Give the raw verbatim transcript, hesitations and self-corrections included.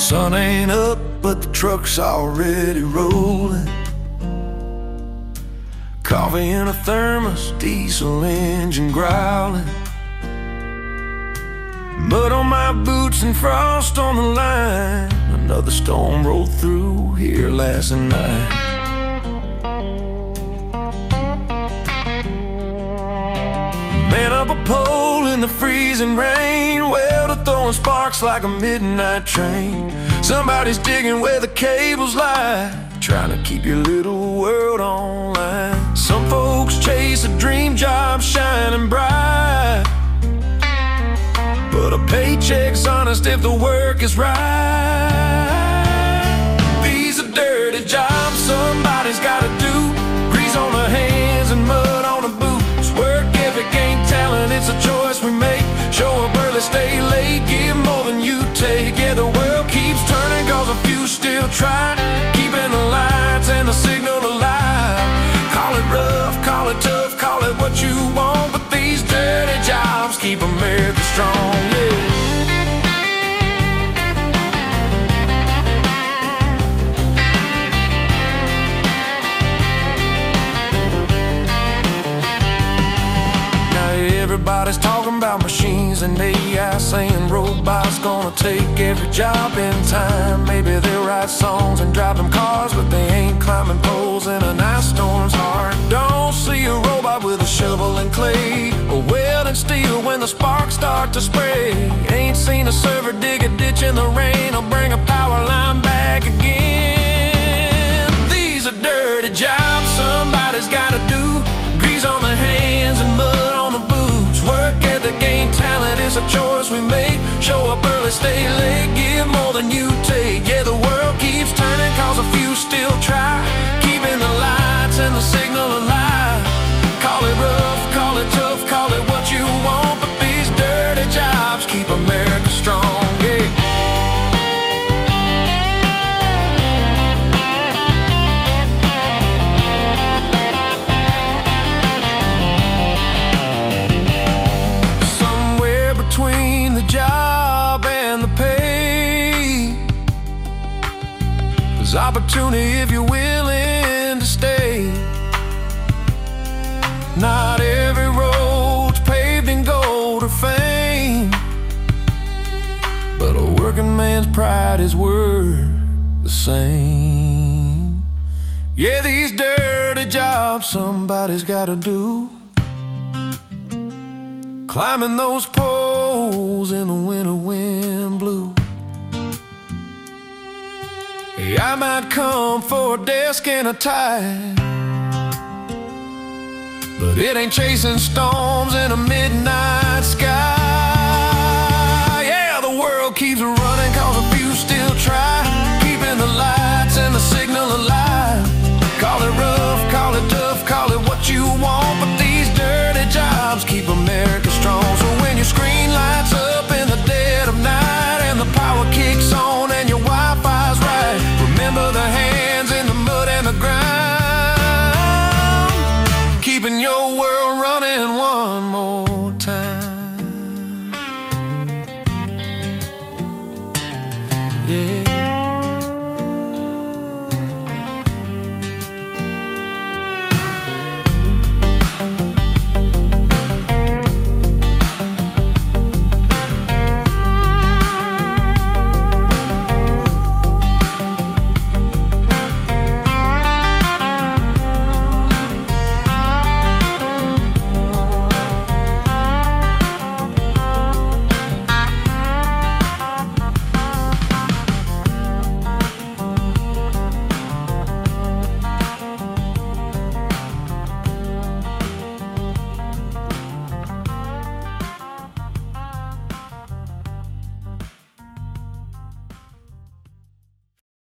Sun ain't up, but the truck's already rolling. Coffee in a thermos, diesel engine growling. Mud on my boots and frost on the line. Another storm rolled through here last night. Man up a pole in the freezing rain, welder throwing sparks like a midnight train. Somebody's digging where the cables lie, trying to keep your little world online. Some folks chase a dream job shining bright, but a paycheck's honest if the work is right. These are dirty jobs somebody's gotta do. Grease on the hands and mud on the boots. Work ethic ain't talent, it's a choice we make. Show up early, stay late, give more than you take. Yeah, the world keeps turning cause a few still try, keeping the lights and the signal alive. Call it rough, call it tough, call it what you want, but these dirty jobs keep America strong, yeah. Everybody's talking about machines and A I, saying robots gonna take every job in time. Maybe they'll write songs and drive them cars, but they ain't climbing poles in an ice storm's heart. Don't see a robot with a shovel and clay, or welding steel when the sparks start to spray. Ain't seen a server dig a ditch in the rain, or bring a power line back again. These are dirty jobs somebody's gotta do. Grease on the hands and mud on the boots. Work ethic ain't talent, it's a choice we make. Show up early, stay late, give more than you take. Yeah, the world keeps turning cause a few still try, keeping the lights and the signal alive. Call it rough, call it tough, call it what you want, but these dirty jobs keep America strong, yeah. Between the job and the pay, there's opportunity if you're willing to stay. Not every road's paved in gold or fame, but a working man's pride is worth the same. Yeah, these dirty jobs somebody's gotta do. Climbing those poles in the winter wind blue. Hey, I might come for a desk and a tie, but it ain't chasing storms in a midnight sky.